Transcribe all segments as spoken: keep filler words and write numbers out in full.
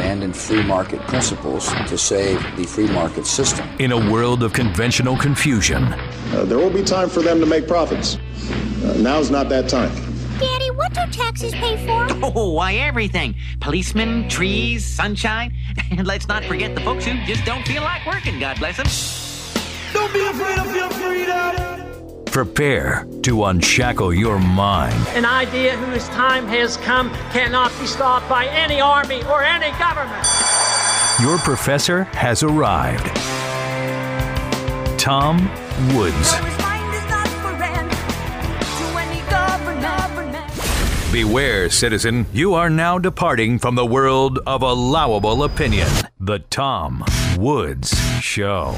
stand in free market principles to save the free market system. In a world of conventional confusion, uh, there will be time for them to make profits. Uh, now's not that time. Daddy, what do taxes pay for? Oh, why, everything. Policemen, trees, sunshine. And let's not forget the folks who just don't feel like working, God bless them. Don't be afraid of your freedom. Prepare to unshackle your mind. An idea whose time has come cannot be stopped by any army or any government. Your professor has arrived. Tom Woods. Beware, citizen, you are now departing from the world of allowable opinion. The Tom Woods Show.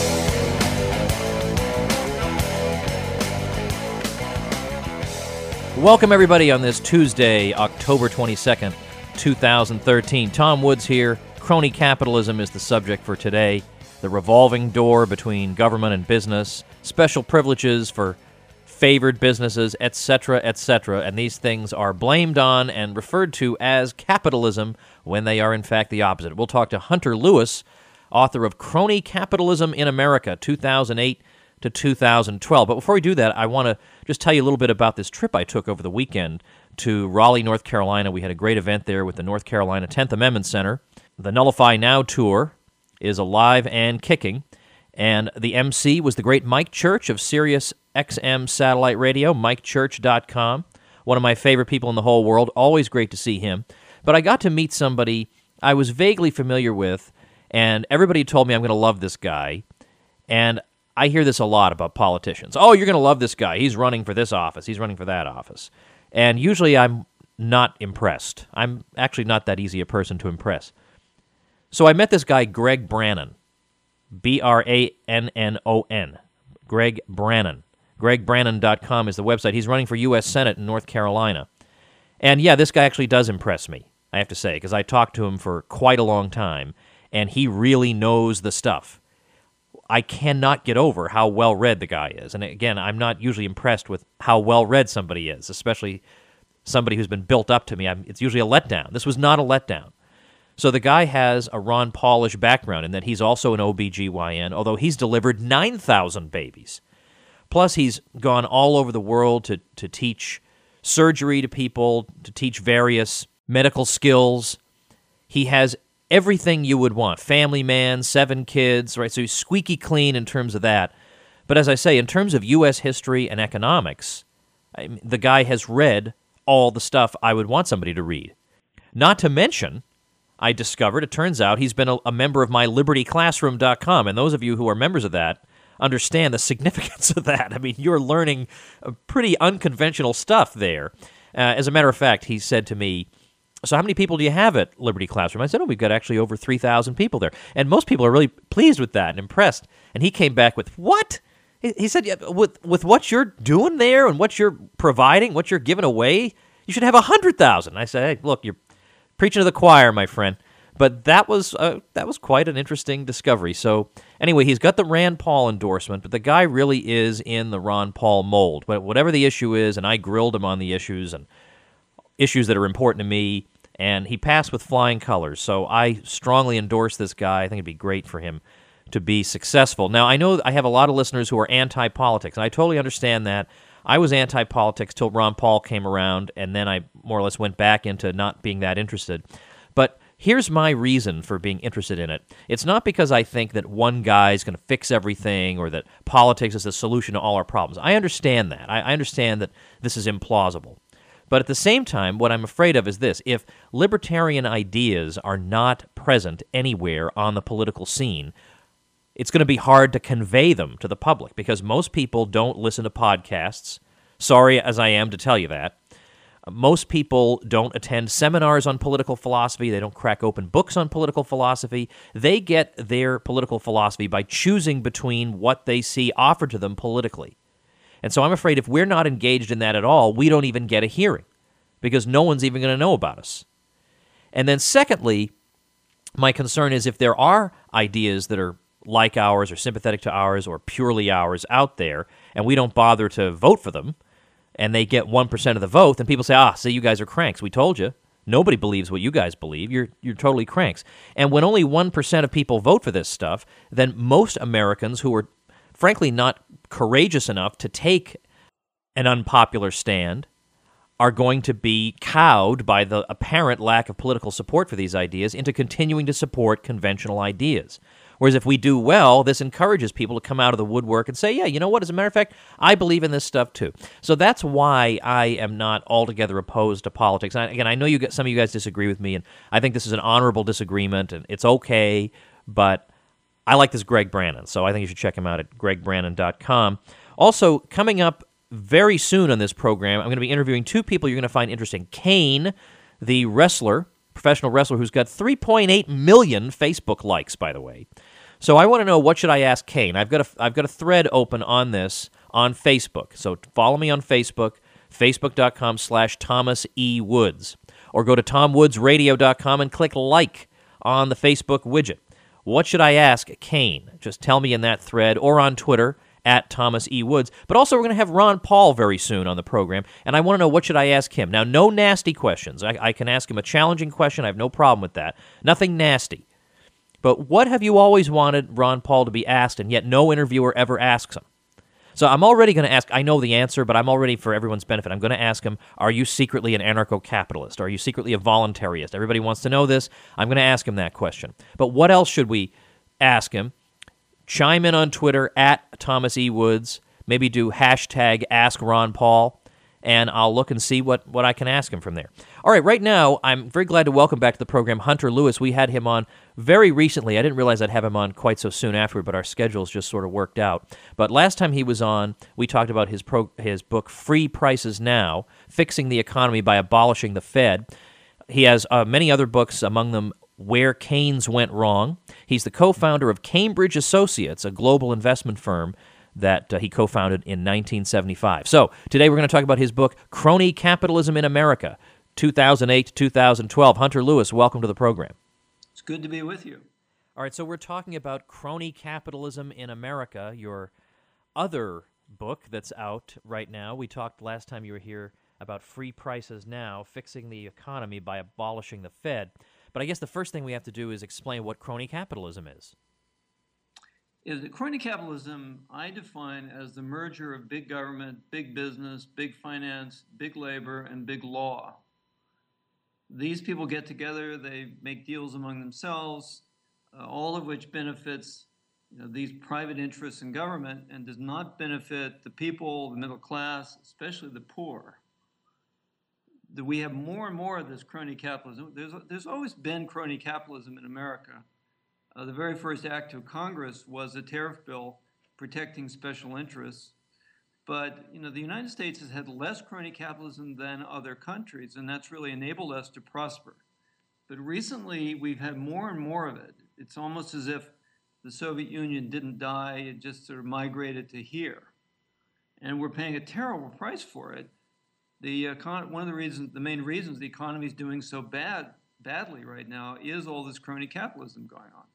Welcome, everybody, on this Tuesday, October twenty-second, two thousand thirteen. Tom Woods here. Crony capitalism is the subject for today. The revolving door between government and business, special privileges for favored businesses, et cetera, et cetera. And these things are blamed on and referred to as capitalism when they are, in fact, the opposite. We'll talk to Hunter Lewis, author of Crony Capitalism in America, two thousand eight to two thousand twelve. But before we do that, I want to just tell you a little bit about this trip I took over the weekend to Raleigh, North Carolina. We had a great event there with the North Carolina tenth Amendment Center. The Nullify Now tour is alive and kicking, and the M C was the great Mike Church of Sirius X M Satellite Radio, mike church dot com. One of my favorite people in the whole world. Always great to see him. But I got to meet somebody I was vaguely familiar with, and everybody told me I'm going to love this guy. And I hear this a lot about politicians. Oh, you're going to love this guy. He's running for this office. He's running for that office. And usually I'm not impressed. I'm actually not that easy a person to impress. So I met this guy, Greg Brannon, B R A N N O N, Greg Brannon. greg brannon dot com is the website. He's running for U S Senate in North Carolina. And yeah, this guy actually does impress me, I have to say, because I talked to him for quite a long time, and he really knows the stuff. I cannot get over how well-read the guy is. And again, I'm not usually impressed with how well-read somebody is, especially somebody who's been built up to me. I'm, it's usually a letdown. This was not a letdown. So the guy has a Ron Paulish background in that he's also an O B G Y N, although he's delivered nine thousand babies. Plus, he's gone all over the world to, to teach surgery to people, to teach various medical skills. He has everything you would want. Family man, seven kids, right? So he's squeaky clean in terms of that. But as I say, in terms of U S history and economics, I mean, the guy has read all the stuff I would want somebody to read. Not to mention, I discovered, it turns out, he's been a, a member of my liberty classroom dot com, and those of you who are members of that understand the significance of that. I mean, you're learning pretty unconventional stuff there. Uh, as a matter of fact, he said to me, so how many people do you have at Liberty Classroom? I said, oh, we've got actually over three thousand people there. And most people are really pleased with that and impressed. And he came back with, what? He said, yeah, with, with what you're doing there and what you're providing, what you're giving away, you should have one hundred thousand. I said, hey, look, you're preaching to the choir, my friend. But that was uh, that was quite an interesting discovery. So anyway, he's got the Rand Paul endorsement, but the guy really is in the Ron Paul mold. But whatever the issue is, and I grilled him on the issues and issues that are important to me, and he passed with flying colors. So I strongly endorse this guy. I think it'd be great for him to be successful. Now, I know I have a lot of listeners who are anti-politics, and I totally understand that. I was anti-politics till Ron Paul came around, and then I more or less went back into not being that interested. But here's my reason for being interested in it. It's not because I think that one guy's going to fix everything or that politics is the solution to all our problems. I understand that. I understand that this is implausible. But at the same time, what I'm afraid of is this. If libertarian ideas are not present anywhere on the political scene, it's going to be hard to convey them to the public because most people don't listen to podcasts. Sorry as I am to tell you that. Most people don't attend seminars on political philosophy. They don't crack open books on political philosophy. They get their political philosophy by choosing between what they see offered to them politically. And so I'm afraid if we're not engaged in that at all, we don't even get a hearing because no one's even going to know about us. And then secondly, my concern is if there are ideas that are like ours or sympathetic to ours or purely ours out there and we don't bother to vote for them, and they get one percent of the vote, then people say, ah, see, you guys are cranks. We told you. Nobody believes what you guys believe. You're you're totally cranks. And when only one percent of people vote for this stuff, then most Americans who are, frankly, not courageous enough to take an unpopular stand are going to be cowed by the apparent lack of political support for these ideas into continuing to support conventional ideas. Whereas if we do well, this encourages people to come out of the woodwork and say, yeah, you know what, as a matter of fact, I believe in this stuff too. So that's why I am not altogether opposed to politics. And again, I know you get, some of you guys disagree with me, and I think this is an honorable disagreement, and it's okay, but I like this Greg Brannon, so I think you should check him out at greg brannon dot com. Also, coming up very soon on this program, I'm going to be interviewing two people you're going to find interesting. Kane, the wrestler, professional wrestler who's got three point eight million Facebook likes, by the way. So I want to know, what should I ask Kane? I've got a, I've got a thread open on this on Facebook. So follow me on Facebook, facebook.com slash Thomas E. Woods. Or go to tom woods radio dot com and click like on the Facebook widget. What should I ask Kane? Just tell me in that thread, or on Twitter, at Thomas E. Woods. But also, we're going to have Ron Paul very soon on the program, and I want to know, what should I ask him? Now, no nasty questions. I, I can ask him a challenging question. I have no problem with that. Nothing nasty. But what have you always wanted Ron Paul to be asked, and yet no interviewer ever asks him? So I'm already going to ask, I know the answer, but I'm already, for everyone's benefit, I'm going to ask him, are you secretly an anarcho-capitalist? Are you secretly a voluntarist? Everybody wants to know this. I'm going to ask him that question. But what else should we ask him? Chime in on Twitter, at Thomas E. Woods. Maybe do hashtag Ask Ron Paul, and I'll look and see what, what I can ask him from there. All right, right now, I'm very glad to welcome back to the program Hunter Lewis. We had him on very recently. I didn't realize I'd have him on quite so soon afterward, but our schedules just sort of worked out. But last time he was on, we talked about his pro, his book, Free Prices Now, Fixing the Economy by Abolishing the Fed. He has uh, many other books, among them Where Keynes Went Wrong. He's the co-founder of Cambridge Associates, a global investment firm that uh, he co-founded in nineteen seventy-five. So today we're going to talk about his book, Crony Capitalism in America, two thousand eight to two thousand twelve. Hunter Lewis, welcome to the program. It's good to be with you. All right, so we're talking about Crony Capitalism in America, your other book that's out right now. We talked last time you were here about Free Prices Now, Fixing the Economy by Abolishing the Fed. But I guess the first thing we have to do is explain what crony capitalism is. Is that crony capitalism I define as the merger of big government, big business, big finance, big labor, and big law. These people get together, they make deals among themselves, uh, all of which benefits, you know, these private interests in government, and does not benefit the people, the middle class, especially the poor. That we have more and more of this crony capitalism. There's, there's always been crony capitalism in America. Uh, the very first act of Congress was a tariff bill protecting special interests. But you know, the United States has had less crony capitalism than other countries, and that's really enabled us to prosper. But recently, we've had more and more of it. It's almost as if the Soviet Union didn't die, it just sort of migrated to here. And we're paying a terrible price for it. The econ- one of the reasons, the main reasons the economy is doing so bad, badly right now is all this crony capitalism going on.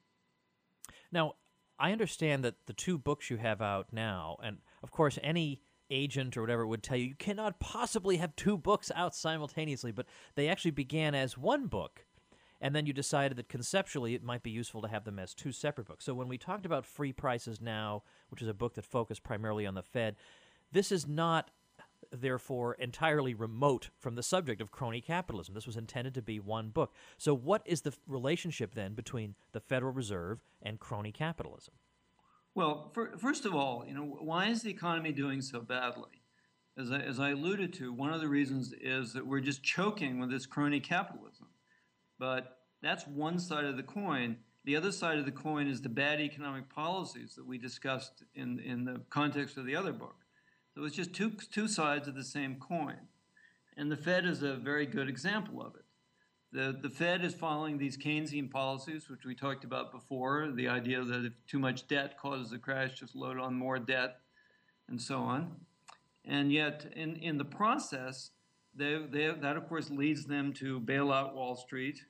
Now, I understand that the two books you have out now, and of course any agent or whatever would tell you, you cannot possibly have two books out simultaneously, but they actually began as one book, and then you decided that conceptually it might be useful to have them as two separate books. So when we talked about Free Prices Now, which is a book that focused primarily on the Fed, this is not, therefore, entirely remote from the subject of crony capitalism. This was intended to be one book. So what is the relationship then between the Federal Reserve and crony capitalism? Well, for, first of all, you know, why is the economy doing so badly? As I, as I alluded to, one of the reasons is that we're just choking with this crony capitalism. But that's one side of the coin. The other side of the coin is the bad economic policies that we discussed in, in the context of the other book. So it's just two, two sides of the same coin. And the Fed is a very good example of it. The, the Fed is following these Keynesian policies, which we talked about before, the idea that if too much debt causes a crash, just load on more debt, and so on. And yet, in, in the process, they, they, that, of course, leads them to bail out Wall Street,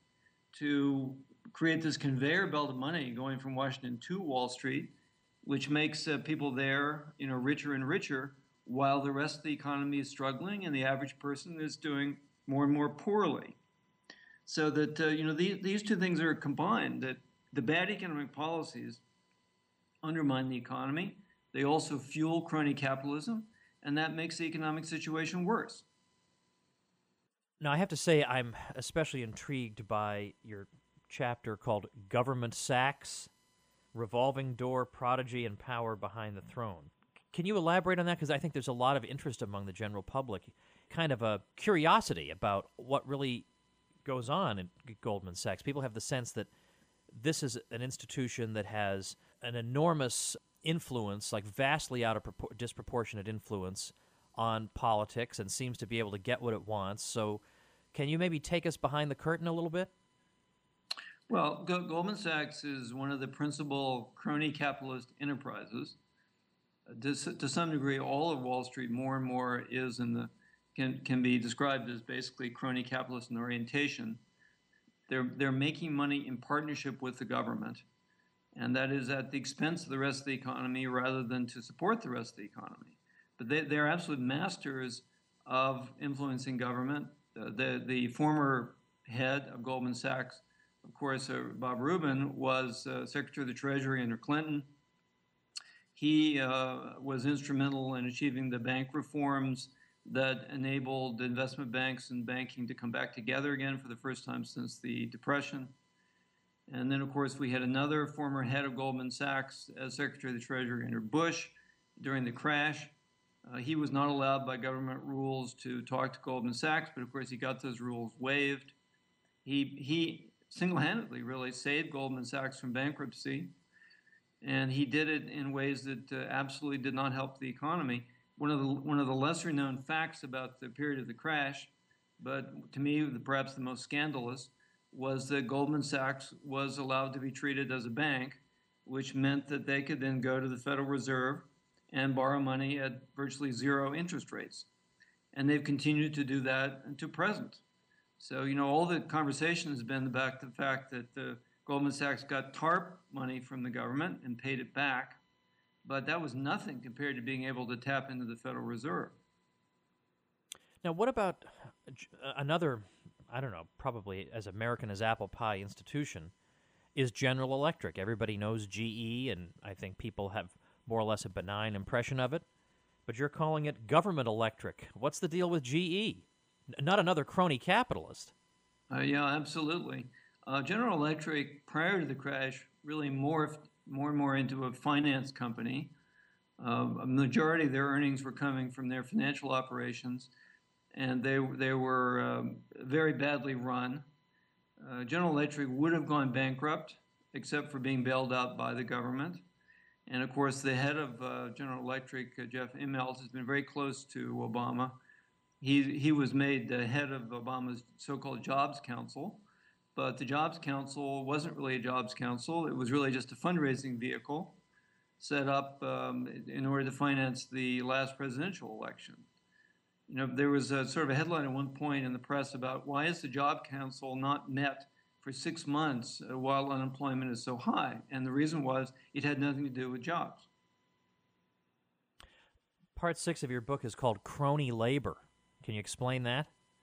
to create this conveyor belt of money going from Washington to Wall Street, which makes uh, people there, you know, richer and richer, while the rest of the economy is struggling and the average person is doing more and more poorly. So that, uh, you know, these, these two things are combined, that the bad economic policies undermine the economy. They also fuel crony capitalism, and that makes the economic situation worse. Now, I have to say I'm especially intrigued by your chapter called Government Sacks, Revolving Door, Prodigy, and Power Behind the Throne. Can you elaborate on that? Because I think there's a lot of interest among the general public, kind of a curiosity about what really goes on in Goldman Sachs. People have the sense that this is an institution that has an enormous influence, like vastly out of propor- disproportionate influence on politics, and seems to be able to get what it wants. So can you maybe take us behind the curtain a little bit? Well, Go- Goldman Sachs is one of the principal crony capitalist enterprises. To, to some degree, all of Wall Street more and more is in the can can be described as basically crony capitalist in orientation. They're they're making money in partnership with the government, and that is at the expense of the rest of the economy rather than to support the rest of the economy. But they they're absolute masters of influencing government. Uh, the the former head of Goldman Sachs, of course, uh, Bob Rubin, was uh, Secretary of the Treasury under Clinton. He uh, was instrumental in achieving the bank reforms that enabled investment banks and banking to come back together again for the first time since the Depression. And then, of course, we had another former head of Goldman Sachs as Secretary of the Treasury under Bush during the crash. Uh, he was not allowed by government rules to talk to Goldman Sachs, but of course he got those rules waived. He, he single-handedly really saved Goldman Sachs from bankruptcy. And he did it in ways that uh, absolutely did not help the economy. One of the one of the lesser known facts about the period of the crash, but to me the, perhaps the most scandalous, was that Goldman Sachs was allowed to be treated as a bank, which meant that they could then go to the Federal Reserve and borrow money at virtually zero interest rates. And they've continued to do that until present. So, you know, all the conversation has been about the fact that the Goldman Sachs got TARP money from the government and paid it back, but that was nothing compared to being able to tap into the Federal Reserve. Now, what about another, I don't know, probably as American as apple pie institution, is General Electric. Everybody knows G E, and I think people have more or less a benign impression of it, but you're calling it Government Electric. What's the deal with G E? N- not another crony capitalist. Uh, yeah, absolutely. Uh, General Electric, prior to the crash, really morphed more and more into a finance company. Uh, a majority of their earnings were coming from their financial operations, and they they were um, very badly run. Uh, General Electric would have gone bankrupt, except for being bailed out by the government. And of course, the head of uh, General Electric, uh, Jeff Immelt, has been very close to Obama. He he was made the head of Obama's so-called Jobs Council. But the Jobs Council wasn't really a Jobs Council. It was really just a fundraising vehicle set up um, in order to finance the last presidential election. You know, there was a sort of a headline at one point in the press about why is the Jobs Council not met for six months uh, while unemployment is so high? And the reason was it had nothing to do with jobs. Part six of your book is called Crony Labor. Can you explain that?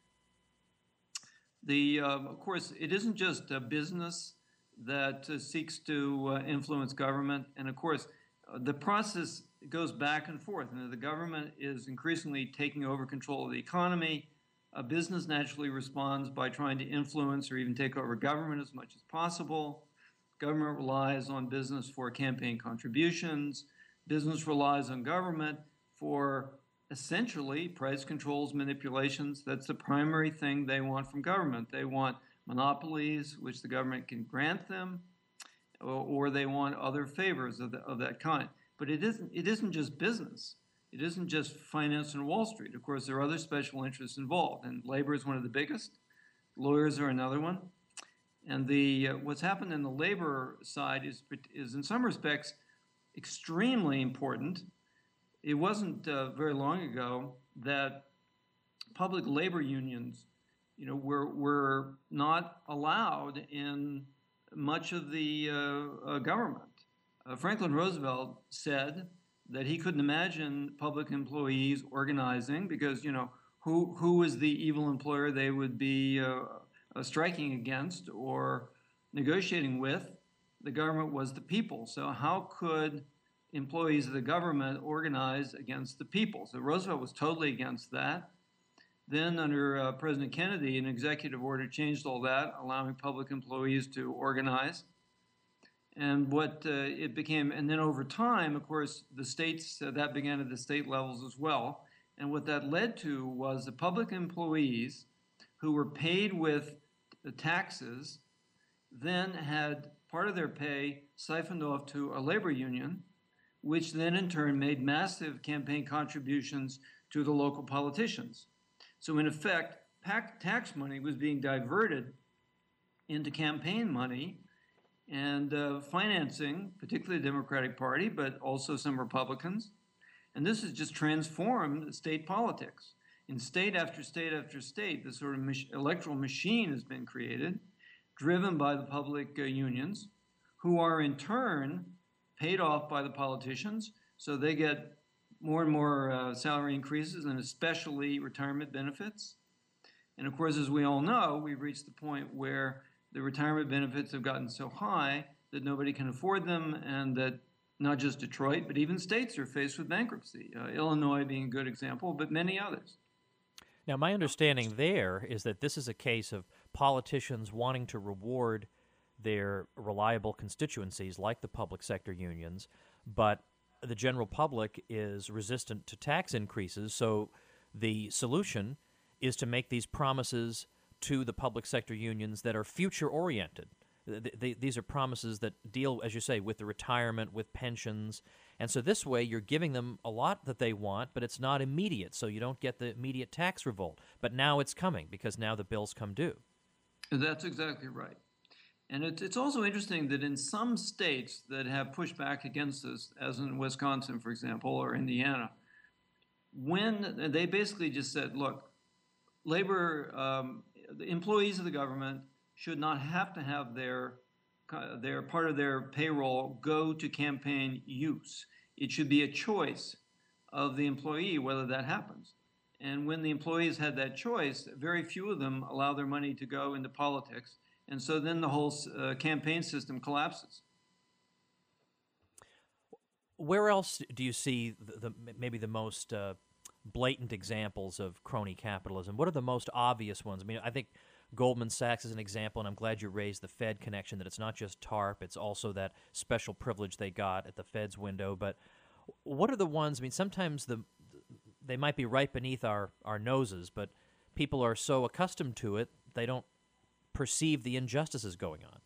The, um, of course, it isn't just a business that uh, seeks to uh, influence government. And of course, uh, the process goes back and forth. And the government is increasingly taking over control of the economy. A business naturally responds by trying to influence or even take over government as much as possible. Government relies on business for campaign contributions. Business relies on government for essentially price controls, manipulations. That's the primary thing they want from government. They want monopolies, which the government can grant them, or, or they want other favors of, the, of that kind. But it isn't, it isn't just business. It isn't just finance and Wall Street. Of course, there are other special interests involved, and labor is one of the biggest. Lawyers are another one. And the uh, what's happened in the labor side is, is in some respects extremely important. It wasn't uh, very long ago that public labor unions, you know, were were not allowed in much of the uh, uh, government. Uh, Franklin Roosevelt said that he couldn't imagine public employees organizing because, you know, who who was the evil employer they would be uh, uh, striking against or negotiating with the government was the people. So how could employees of the government organize against the people? So Roosevelt was totally against that. Then under uh, President Kennedy, an executive order changed all that, allowing public employees to organize. And what uh, it became, and then over time, of course, the states, uh, that began at the state levels as well. And what that led to was the public employees who were paid with the taxes then had part of their pay siphoned off to a labor union, which then in turn made massive campaign contributions to the local politicians. So in effect, tax money was being diverted into campaign money and uh, financing, particularly the Democratic Party, but also some Republicans. And this has just transformed state politics. In state after state after state, this sort of mach- electoral machine has been created, driven by the public uh, unions, who are in turn paid off by the politicians, so they get more and more uh, salary increases, and especially retirement benefits. And of course, as we all know, we've reached the point where the retirement benefits have gotten so high that nobody can afford them, and that not just Detroit, but even states are faced with bankruptcy. Uh, Illinois being a good example, but many others. Now, my understanding there is that this is a case of politicians wanting to reward their reliable constituencies like the public sector unions, but the general public is resistant to tax increases, so the solution is to make these promises to the public sector unions that are future-oriented. Th- th- these are promises that deal, as you say, with the retirement, with pensions, and so this way you're giving them a lot that they want, but it's not immediate, so you don't get the immediate tax revolt. But now it's coming, because now the bills come due. That's exactly right. And it's, it's also interesting that in some states that have pushed back against this, as in Wisconsin, for example, or Indiana, when they basically just said, look, labor, um, the employees of the government should not have to have their, their part of their payroll go to campaign use. It should be a choice of the employee whether that happens. And when the employees had that choice, very few of them allow their money to go into politics. And so then the whole uh, campaign system collapses. Where else do you see the, the maybe the most uh, blatant examples of crony capitalism? What are the most obvious ones? I mean, I think Goldman Sachs is an example, and I'm glad you raised the Fed connection, that it's not just TARP, it's also that special privilege they got at the Fed's window. But what are the ones, I mean, sometimes the they might be right beneath our, our noses, but people are so accustomed to it, they don't perceive the injustices going on.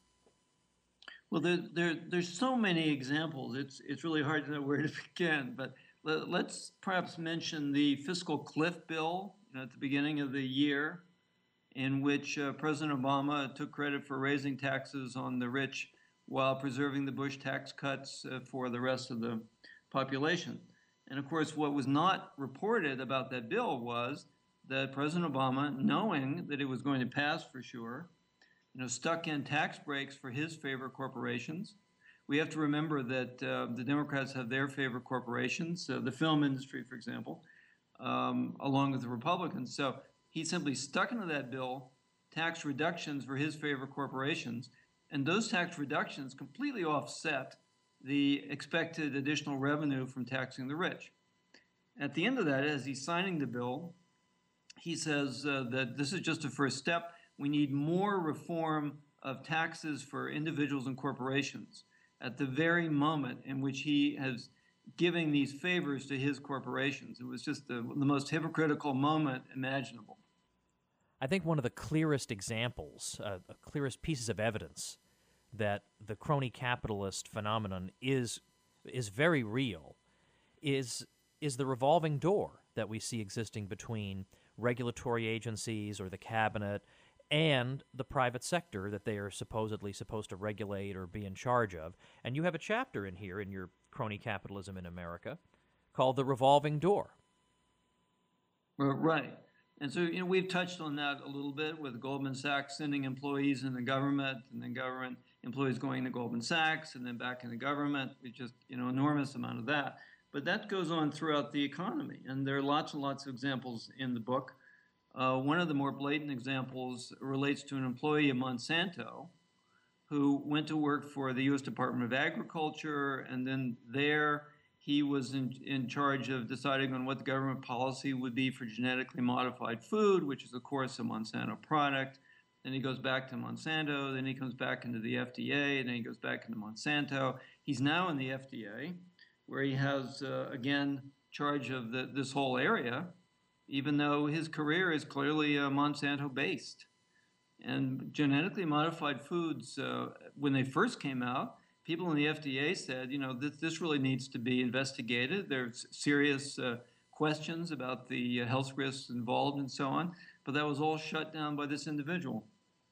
Well, there, there, there's so many examples. It's it's really hard to know where to begin. But let, let's perhaps mention the fiscal cliff bill, you know, at the beginning of the year, in which uh, President Obama took credit for raising taxes on the rich while preserving the Bush tax cuts uh, for the rest of the population. And of course, what was not reported about that bill was that President Obama, knowing that it was going to pass for sure, you know, stuck in tax breaks for his favorite corporations. We have to remember that uh, the Democrats have their favorite corporations, uh, the film industry, for example, um, along with the Republicans. So he simply stuck into that bill tax reductions for his favorite corporations, and those tax reductions completely offset the expected additional revenue from taxing the rich. At the end of that, as he's signing the bill, he says uh, that this is just a first step. We need more reform of taxes for individuals and corporations at the very moment in which he has giving these favors to his corporations. It was just the, the most hypocritical moment imaginable. I think one of the clearest examples, uh, the clearest pieces of evidence that the crony capitalist phenomenon is is very real is is the revolving door that we see existing between regulatory agencies or the cabinet and the private sector that they are supposedly supposed to regulate or be in charge of. And you have a chapter in here in your Crony Capitalism in America called The Revolving Door. Well, right. And so, you know, we've touched on that a little bit with Goldman Sachs sending employees in the government and then government employees going to Goldman Sachs and then back in the government. It's just, you know, enormous amount of that. But that goes on throughout the economy. And there are lots and lots of examples in the book. Uh, one of the more blatant examples relates to an employee of Monsanto who went to work for the U S Department of Agriculture, and then there he was in, in charge of deciding on what the government policy would be for genetically modified food, which is, of course, a Monsanto product. Then he goes back to Monsanto, then he comes back into the F D A, and then he goes back into Monsanto. He's now in the F D A, where he has, uh, again, charge of the, this whole area, even though his career is clearly uh, Monsanto-based. And genetically modified foods, uh, when they first came out, people in the F D A said, you know, this, this really needs to be investigated. There's serious uh, questions about the uh, health risks involved and so on. But that was all shut down by this individual.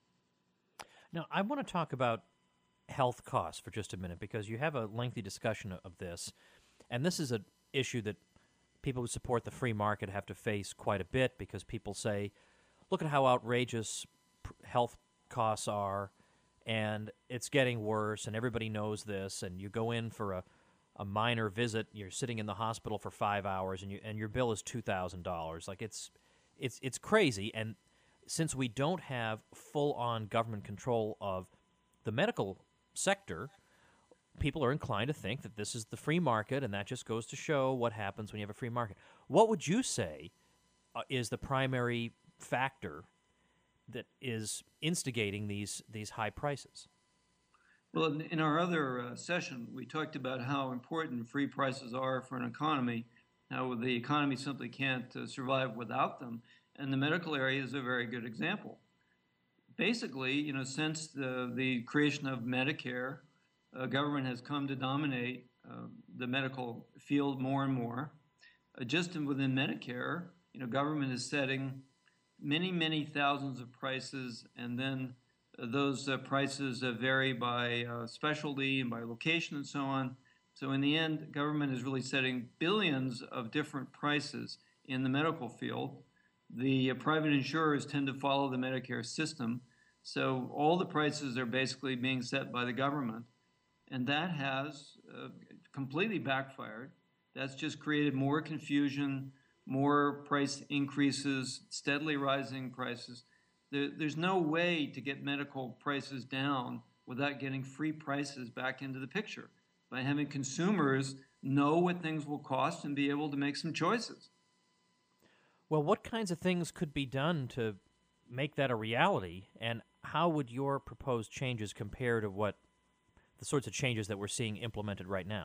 Now, I want to talk about health costs for just a minute, because you have a lengthy discussion of this. And this is an issue that people who support the free market have to face quite a bit, because people say, look at how outrageous health costs are, and it's getting worse, and everybody knows this, and you go in for a, a minor visit, you're sitting in the hospital for five hours, and you and your bill is two thousand dollars. Like, it's it's it's crazy, and since we don't have full-on government control of the medical sector, people are inclined to think that this is the free market, and that just goes to show what happens when you have a free market. What would you say uh, is the primary factor that is instigating these these high prices? Well, in, in our other uh, session, we talked about how important free prices are for an economy, how the economy simply can't uh, survive without them, and the medical area is a very good example. Basically, you know, since the, the creation of Medicare, uh, government has come to dominate uh, the medical field more and more. Uh, just within Medicare, you know, government is setting many, many thousands of prices, and then uh, those uh, prices uh, vary by uh, specialty and by location and so on. So in the end, government is really setting billions of different prices in the medical field. The uh, private insurers tend to follow the Medicare system, so all the prices are basically being set by the government, and that has uh, completely backfired. That's just created more confusion, more price increases, steadily rising prices. There, there's no way to get medical prices down without getting free prices back into the picture, by having consumers know what things will cost and be able to make some choices. Well, what kinds of things could be done to make that a reality, and how would your proposed changes compare to what the sorts of changes that we're seeing implemented right now?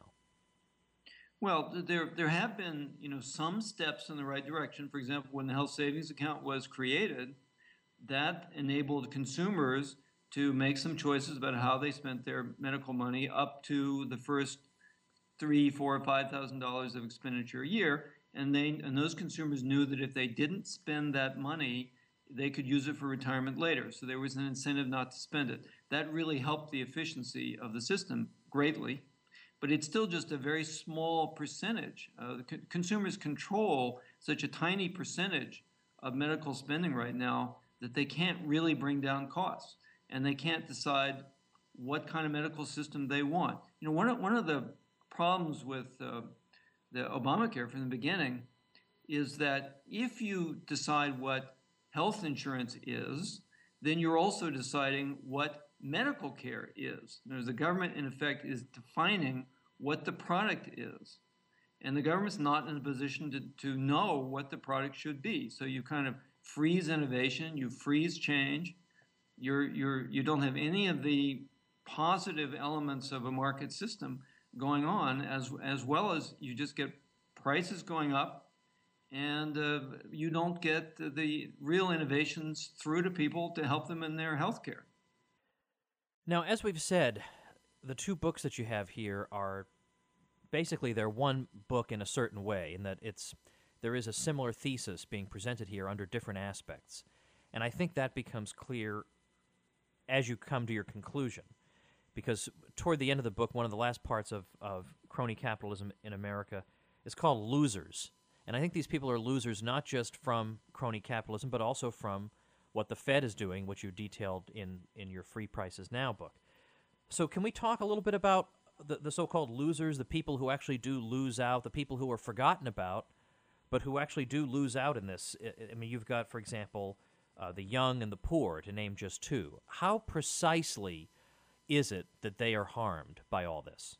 Well, there there have been, you know, some steps in the right direction. For example, when the health savings account was created, that enabled consumers to make some choices about how they spent their medical money up to the first three, four, or five thousand dollars of expenditure a year, and they and those consumers knew that if they didn't spend that money, they could use it for retirement later. So there was an incentive not to spend it. That really helped the efficiency of the system greatly. But it's still just a very small percentage. Uh, the co- consumers control such a tiny percentage of medical spending right now that they can't really bring down costs, and they can't decide what kind of medical system they want. You know, one of, one of the problems with uh, the Obamacare from the beginning is that if you decide what health insurance is, then you're also deciding what medical care is. There's the government, in effect, is defining what the product is. And the government's not in a position to, to know what the product should be. So you kind of freeze innovation, you freeze change, you're, you're, you don't have any of the positive elements of a market system going on, as, as well as you just get prices going up, and uh, you don't get the real innovations through to people to help them in their health care. Now, as we've said, the two books that you have here are basically they're one book in a certain way, in that it's there is a similar thesis being presented here under different aspects. And I think that becomes clear as you come to your conclusion, because toward the end of the book, one of the last parts of, of crony capitalism in America is called Losers. And I think these people are losers not just from crony capitalism, but also from what the Fed is doing, which you detailed in, in your Free Prices Now book. So can we talk a little bit about the, the so-called losers, the people who actually do lose out, the people who are forgotten about but who actually do lose out in this. I, I mean, you've got, for example, uh, the young and the poor, to name just two. How precisely is it that they are harmed by all this?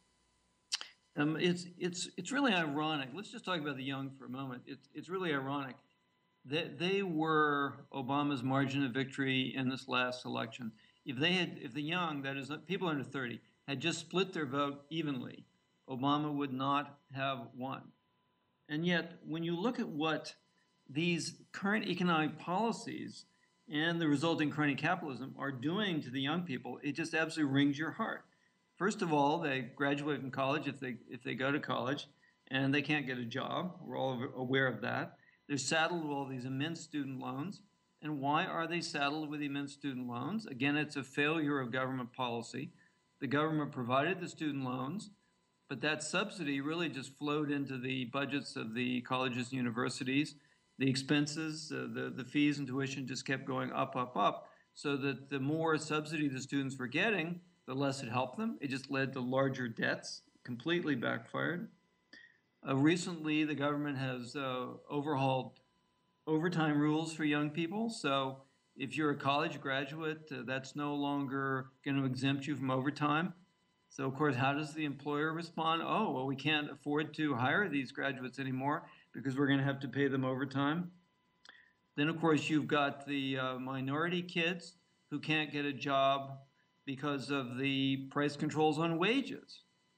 Um, it's it's it's really ironic. Let's just talk about the young for a moment. It's it's really ironic that they were Obama's margin of victory in this last election. If they had, if the young, that is people under thirty, had just split their vote evenly, Obama would not have won. And yet, when you look at what these current economic policies and the resulting crony capitalism are doing to the young people, it just absolutely wrings your heart. First of all, they graduate from college if they if they go to college, and they can't get a job. We're all aware of that. They're saddled with all these immense student loans. And why are they saddled with immense student loans? Again, it's a failure of government policy. The government provided the student loans, but that subsidy really just flowed into the budgets of the colleges and universities. The expenses, uh, the, the fees and tuition just kept going up, up, up, so that the more subsidy the students were getting, the less it helped them. It just led to larger debts, completely backfired. Uh, recently, the government has uh, overhauled overtime rules for young people. So if you're a college graduate, uh, that's no longer going to exempt you from overtime. So, of course, how does the employer respond? Oh, well, we can't afford to hire these graduates anymore because we're going to have to pay them overtime. Then, of course, you've got the uh, minority kids who can't get a job because of the price controls on wages.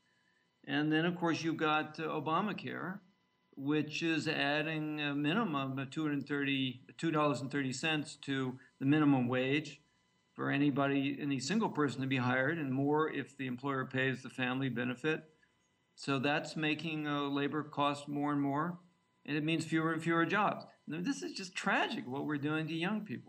And then, of course, you've got uh, Obamacare, which is adding a minimum of two dollars and thirty cents to the minimum wage for anybody, any single person to be hired, and more if the employer pays the family benefit. So that's making uh, labor cost more and more, and it means fewer and fewer jobs. Now, this is just tragic, what we're doing to young people.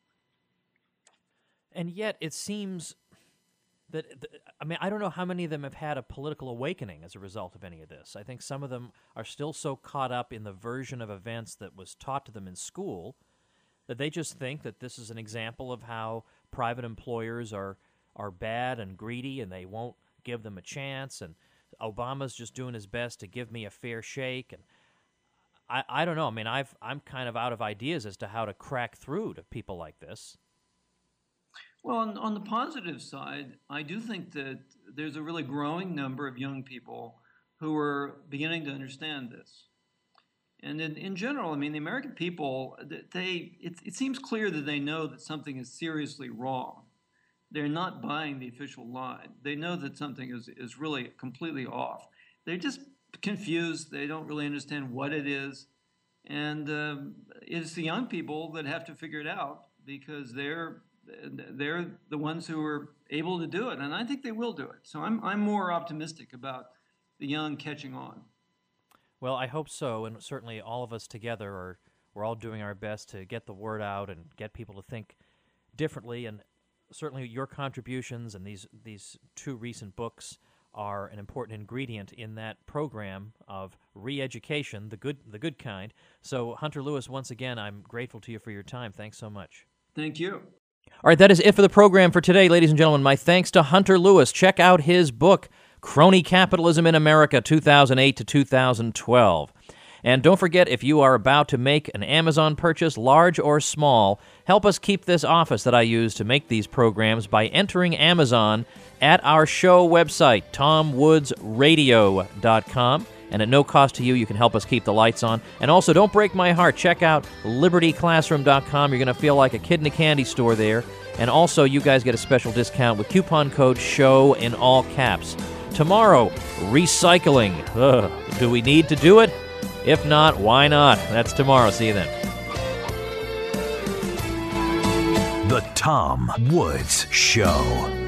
And yet it seems that, I mean, I don't know how many of them have had a political awakening as a result of any of this. I think some of them are still so caught up in the version of events that was taught to them in school that they just think that this is an example of how private employers are are bad and greedy and they won't give them a chance, and Obama's just doing his best to give me a fair shake. And I, I don't know. I mean, I've, I'm kind of out of ideas as to how to crack through to people like this. Well, on, on the positive side, I do think that there's a really growing number of young people who are beginning to understand this. And in, in general, I mean, the American people, they it, it seems clear that they know that something is seriously wrong. They're not buying the official line. They know that something is, is really completely off. They're just confused. They don't really understand what it is. And um, it's the young people that have to figure it out because they're they're the ones who are able to do it. And I think they will do it. So I'm I'm more optimistic about the young catching on. Well, I hope so, and certainly all of us together are we're all doing our best to get the word out and get people to think differently. And certainly your contributions and these these two recent books are an important ingredient in that program of re-education, the good the good kind. So, Hunter Lewis, once again, I'm grateful to you for your time. Thanks so much. Thank you. All right, that is it for the program for today, ladies and gentlemen. My thanks to Hunter Lewis. Check out his book, Crony Capitalism in America, two thousand eight to two thousand twelve. And don't forget, if you are about to make an Amazon purchase, large or small, help us keep this office that I use to make these programs by entering Amazon at our show website, tom woods radio dot com. And at no cost to you, you can help us keep the lights on. And also, don't break my heart. Check out liberty classroom dot com. You're going to feel like a kid in a candy store there. And also, you guys get a special discount with coupon code SHOW in all caps. Tomorrow, recycling. Ugh, do we need to do it? If not, why not? That's tomorrow. See you then. The Tom Woods Show.